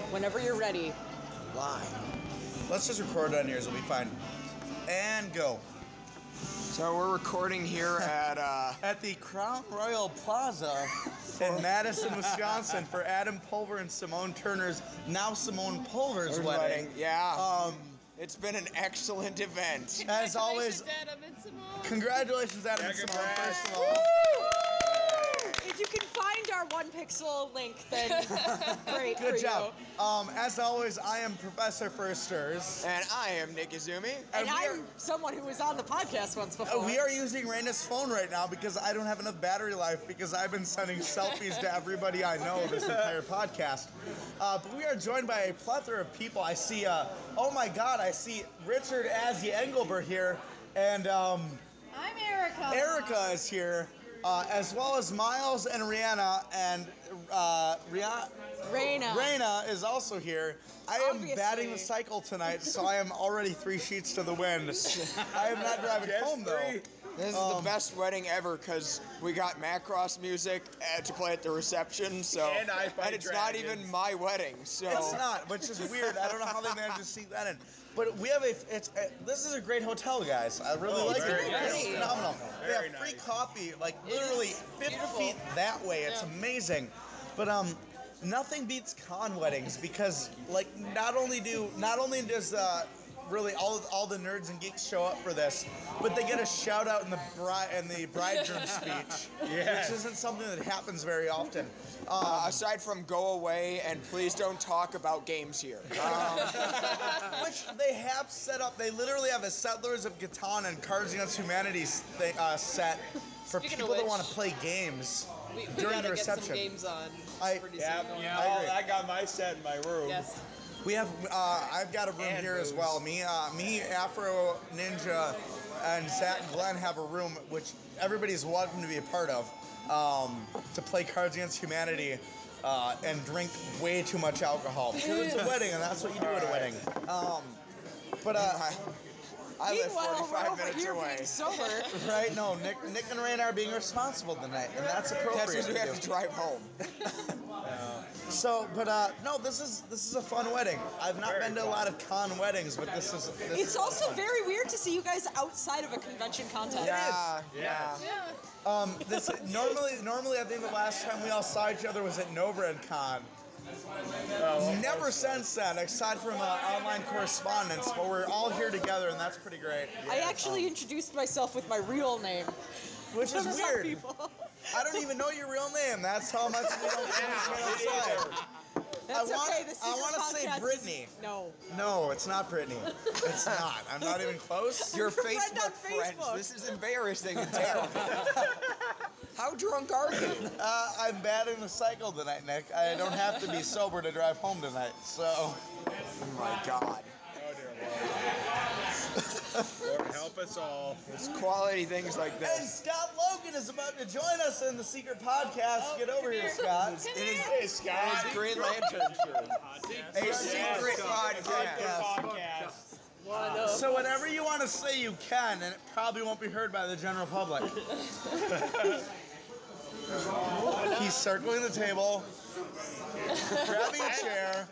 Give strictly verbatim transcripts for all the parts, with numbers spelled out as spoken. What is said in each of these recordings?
Whenever you're ready. Live. Let's just record it on yours. It'll be fine. And go. So we're recording here at uh, at the Crown Royal Plaza in Madison, Wisconsin for Adam Pulver and Simone Turner's, now Simone Pulver's wedding. wedding. Yeah. Um, it's been an excellent event. As always, Adam and Simone. Congratulations, Adam and Simone, Congrats. first of all. If you can find our one pixel link, then great Good for job. you. Um, as always, I am Professor Firsters. And I am Nick Izumi. And, And we I'm are- someone who was on the podcast once before. Uh, we are using Raina's phone right now because I don't have enough battery life because I've been sending selfies to everybody I know this entire podcast. Uh, but we are joined by a plethora of people. I see, uh, oh my God, I see Richard Azzy Engelbert here, and um, I'm Erica. Erica is here, uh, as well as Miles and Rihanna, and uh, Rihanna. Raina. Raina is also here. I am Obviously. batting the cycle tonight, so I am already three sheets to the wind. I am not driving home, though. This is Um, the best wedding ever because we got Macross music uh, to play at the reception. So And I Fight and it's not Dragons. even my wedding. So It's not, which is weird. I don't know how they managed to sneak that in. But we have a. It's uh, this is a great hotel, guys. I really Oh, like very it. nice. It's phenomenal. they Very have free nice. coffee, like literally fifty beautiful. feet that way. It's Yeah. amazing. But um, nothing beats con weddings because like not only do not only does uh. Really, all all the nerds and geeks show up for this, but they get a shout out in the bride and the bridegroom speech, Yes. which isn't something that happens very often. Um, uh, aside from go away and please don't talk about games here. Which they have set up. They literally have a Settlers of Catan and Cards Against Humanity thing, uh, set for Speaking of people that which- want to play games We, we during gotta the get some reception. games on. I- pretty Yeah, soon. yeah. I I, agree. I got my set in my room. Yes. We have. Uh, I've got a room And here as booze. well. Me, uh, me, Afro Ninja, and Zach and Glenn have a room which everybody's welcome to be a part of, um, to play Cards Against Humanity. Uh, and drink way too much alcohol because it's a wedding and that's what you do at a wedding. Um, but uh, I live Meanwhile, we're forty-five over minutes here away. being sober. right? No, Nick, Nick and Raina are being responsible tonight, and that's That's appropriate. because we to have do. to drive home. So, but uh, no, this is this is a fun wedding. I've not Very been to a fun. lot of con weddings, but this is. This It's is also fun. very weird to see you guys outside of a convention context. Yeah, Yes. yeah. Yeah. Um, this normally normally I think the last time we all saw each other was at Nobrand Con. Oh, Never since then, aside from uh, online correspondence, but we're all here together, and that's pretty great. I actually introduced myself with my real name. Which is To some weird. people. I don't even know your real name. That's how much we don't communicate outside. That's I want- okay. The I secret wanna say podcast is- Brittany. No. No, it's not Brittany. It's not. I'm not even close. Your Friend Facebook on friends. Facebook. This is embarrassing and terrible. How drunk are you? Uh, I'm batting the cycle tonight, Nick. I don't have to be sober to drive home tonight, so. Oh my God. Oh dear Lord. Lord help us all. It's quality things like And this. Scott Logan is about to join us in the secret podcast. Get over here, Scott. It is Hey Scott. it's Green Lantern shirt. A secret podcast. podcast. So whatever you want to say, you can, and it probably won't be heard by the general public. He's circling the table, grabbing a chair.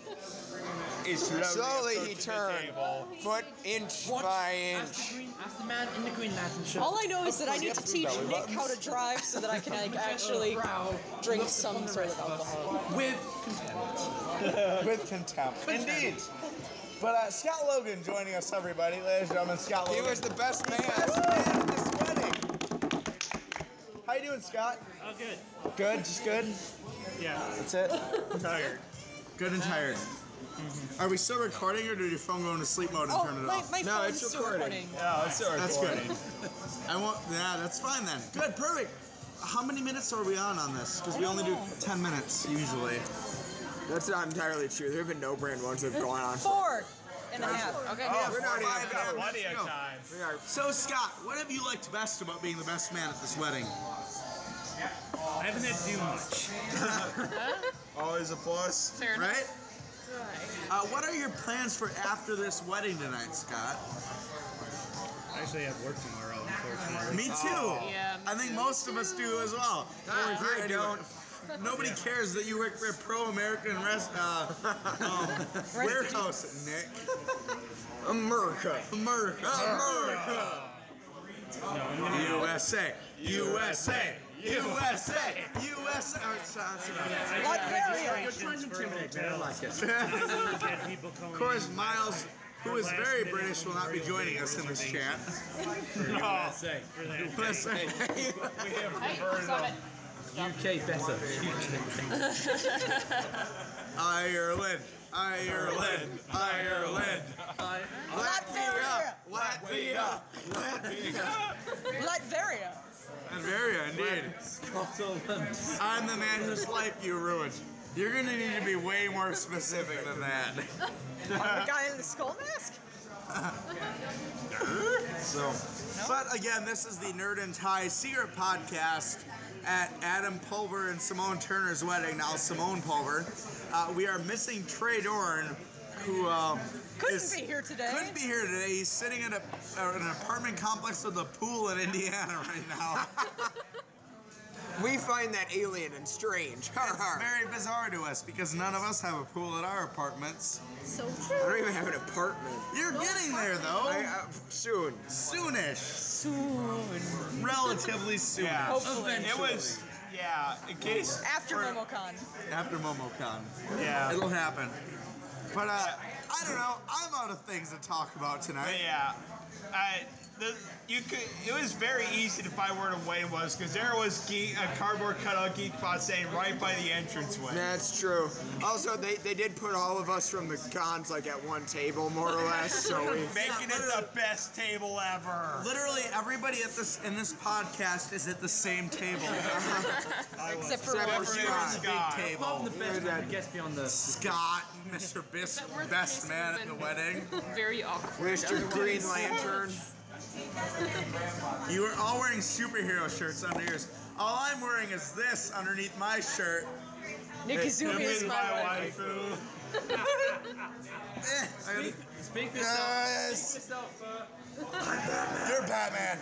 Slowly he approaching the turned, table. foot inch by Ask the inch. green, ask the man in the Green Lantern shirt. All I know is that I need to teach belly Nick how to drive so that I can like actually drink some sort of alcohol. With contempt. With contempt. Indeed. But uh, Scott Logan joining us, everybody. Ladies and gentlemen, Scott He Logan. was the best man. best man at this wedding. How you doing, Scott? Oh, good. Good, just good? Yeah, That's it? I'm tired. Good and tired. Are we still recording, or did your phone go into sleep mode and Oh, turn it my, off? my No, phone's it's still recording. recording. Yeah, let's start That's recording. good. I won't. Yeah, that's fine then. Good, perfect. How many minutes are we on on this? Because we only do ten minutes usually. That's not entirely true. There have been no brand ones that have gone on. Four and a half. Okay. Oh, we're not Five even and a half. Plenty of Go. time. We are So Scott, what have you liked best about being the best man at this wedding? I haven't had to do much. Always a plus. Fair enough. Right? Uh, what are your plans for after this wedding tonight, Scott? I actually have work tomorrow, unfortunately. Me too. Yeah. I think most of us do as well. Ah, We're here I anyway. don't. nobody cares that you work for a pro-American rest, uh, um, warehouse, Nick. America. America. America. U S A. U S A. U S A. U S A. Oh, it's- it's enough. Latveria. You're trying to intimidate me. I don't like it. Get people calling Of course, in Miles, who is last very minute British, will not be joining us in this chat. for that. U S A. U K better. Ireland. Ireland. Ireland. Latvia. Latvia. Latvia. Latveria. Latveria, indeed. Scotland. I'm the man whose life you ruined. You're gonna need to be way more specific than that. The guy in the skull mask? So, but again, this is the Nerd and Tie Secret Podcast at Adam Pulver and Simone Turner's wedding. Now, Simone Pulver. Uh, we are missing Trey Dorn, who um, Couldn't is- be here today. Couldn't be here today. He's sitting at a, uh, an apartment complex with a pool in Indiana right now. We find that alien and strange. Har It's har. very bizarre to us because none of us have a pool at our apartments. So I true. don't even have an apartment. You're getting there though. I, uh, soon. Soonish. Soon. Relatively soon. Hopefully. It was, yeah, in case. After MomoCon. After MomoCon. Yeah. It'll happen. But uh, I don't know. I'm out of things to talk about But tonight. yeah, I, the, you could. It was very easy to find where the way was because there was geek, a cardboard cutout Geekbot saying right by the entranceway. That's true. Also, they, they did put all of us from the cons like at one table, more or less. So we. Making it the best table ever. Literally everybody at this in this podcast is at the same table. Except for Except Robert. for You Scott. and Scott. Big Apart from table. the best man, the guest beyond the. Scott, Mister Bis- best man at the wedding. Very awkward. Mister Green Lantern. You are all wearing superhero shirts under yours. All I'm wearing is this underneath my shirt. Nikizumi is my wife. waifu. Eh, I gotta- Speak for yourself. Yes. Speak for yourself, uh, You're Batman.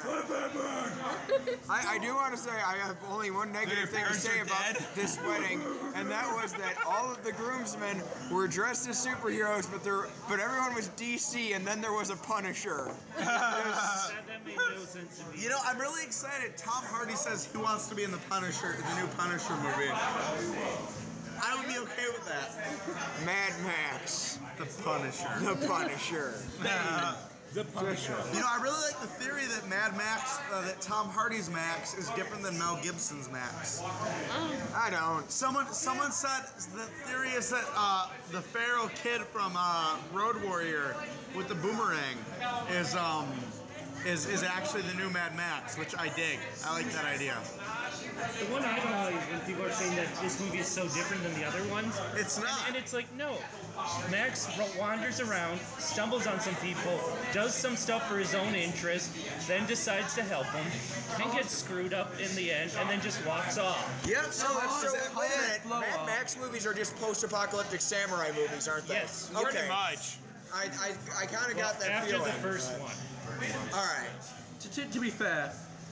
I, I do want to say I have only one negative Your thing to parents say are about dead? this wedding, and that was that all of the groomsmen were dressed as superheroes, but there, but everyone was D C, and then there was a Punisher. That, that made no sense to me. You know, I'm really excited. Tom Hardy says he wants to be in the Punisher, the new Punisher movie. I would be okay with that. Mad Max, The Punisher. the Punisher. The Punisher. You know, I really like the theory that Mad Max, uh, that Tom Hardy's Max is different than Mel Gibson's Max. I don't. Someone, someone said the theory is that uh, the Pharaoh kid from uh, Road Warrior with the boomerang is um is is actually the new Mad Max, which I dig. I like that idea. The one I don't like is when people are saying that this movie is so different than the other ones. It's not. And it's like, no. Max wanders around, stumbles on some people, does some stuff for his own interest, then decides to help them, and gets screwed up in the end, and then just walks off. Yep. So, so wait a minute. Mad Max movies are just post-apocalyptic samurai movies, aren't they? Yes. Okay. Pretty much. I I, I kind of got that After feeling. the first one. All right. To, to, to be fair,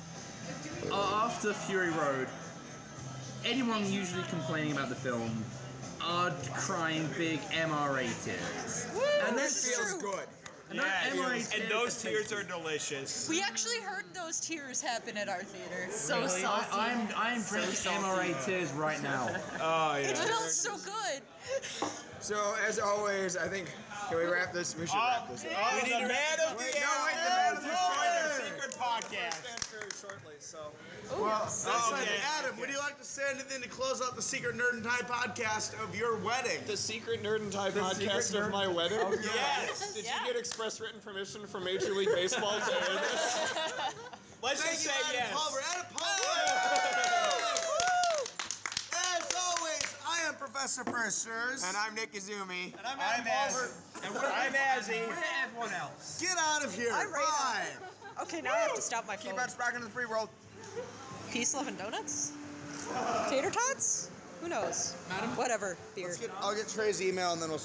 uh, after Fury Road, anyone usually complaining about the film are crying big M R A tears. And this this is feels true. good. And that M R A And tears those are tears are delicious. We actually heard those tears happen at our theater. So Really? salty. I, I'm I'm So drinking M R A tears right now. Oh yeah. It felt so good. So as always, I think can we wrap this? We should wrap this up. Oh, the man of the Wait, no, hour. wait, the man of the hour. Secret podcast. Very shortly, so. Well, That's okay. like, Adam, would you like to say anything to close out the Secret Nerd and Tie podcast of your wedding? The Secret Nerd and Tie The podcast Secret of Nerd- my wedding? Yes. Did Yeah. you get express written permission from Major League Baseball to air this? Let's Thank just you, say Adam yes. Pulver. Adam Pulver! As always, I am Professor Firsters. and I'm Nick Izumi. I'm Az. I'm Azzy. Everyone else. Get out of here. I'm Rita. Bye. Okay, now I have to stop my phone. Keep on sparking in the free world. Peace, love, and donuts? Tater tots? Who knows? Madam? Whatever. Beer. Let's get, I'll get Trey's email and then we'll